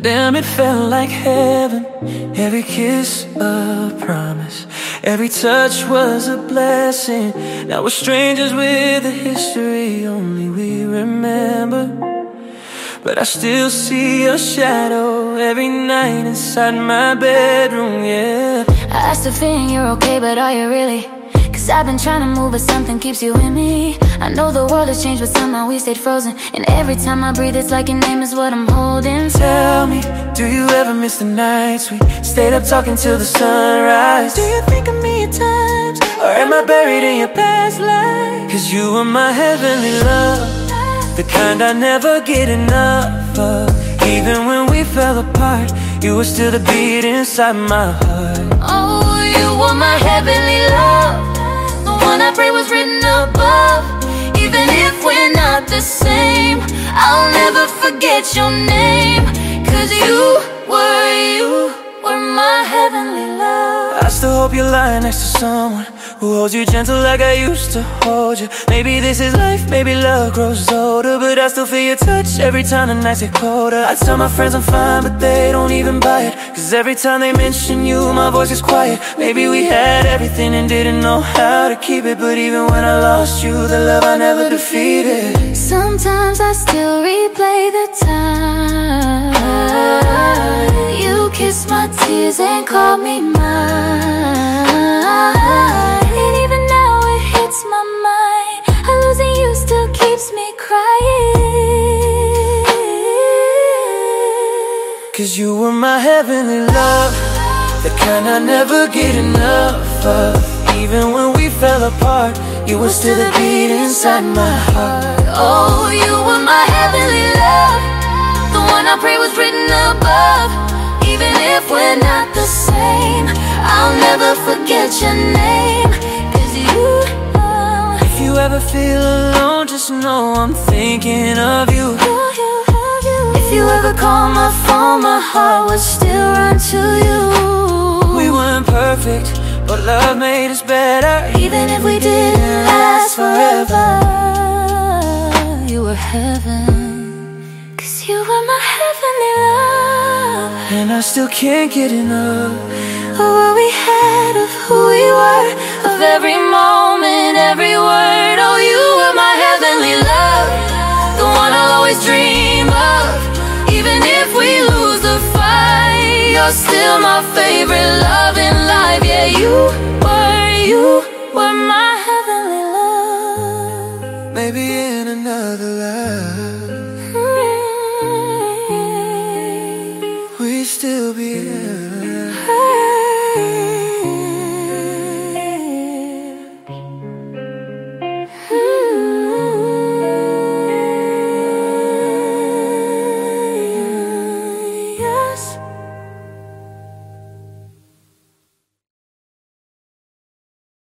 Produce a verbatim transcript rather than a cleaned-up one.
Damn, it felt like heaven. Every kiss a promise, every touch was a blessing. Now we're strangers with a history only we remember, but I still see your shadow every night inside my bedroom, yeah. I asked if you're okay, but are you really? Cause I've been trying to move, but something keeps you in me. I know the world has changed, but somehow we stayed frozen. And every time I breathe, it's like your name is what I'm holding. Tell me, do you ever miss the nights we stayed up talking till the sunrise? Do you think of me at times, or am I buried in your past life? Cause you were my heavenly love, the kind I never get enough of. Even when we fell apart, you were still the beat inside my heart. Oh, you were my heavenly love, the one I pray was written above. Even if we're not the same, I'll never forget your name. Cause you were, you were my heavenly love. I still hope you're lying next to someone who holds you gentle like I used to hold you. Maybe this is life, maybe love grows older, but I still feel your touch every time the nights get colder. I tell my friends I'm fine, but they don't even buy it. Cause every time they mention you, my voice is quiet. Maybe we had everything and didn't know how to keep it, but even when I lost you, the love I never defeated. Sometimes I still replay the time you kissed my tears and called me mine. And even now it hits my mind, how losing you still keeps me crying. Cause you were my heavenly love, the kind I never get enough of. Even when we fell apart, you were still the beat inside my heart. Oh, you were my heavenly love, the one I pray was written above. Even if we're not the same, I'll never forget your name. Cause you know, if you ever feel alone, just know I'm thinking of you. If you ever call my phone, my heart would still run to you. We weren't perfect, but love made us better. Even if we didn't last forever, you were heaven. Cause you were my heavenly love, and I still can't get enough of what we had, of who we were, of every moment, every word. Oh, you were my heavenly love, the one I'll always dream of. Even if we lose the fight, you're still my favorite love in life. Yeah, you were, you were my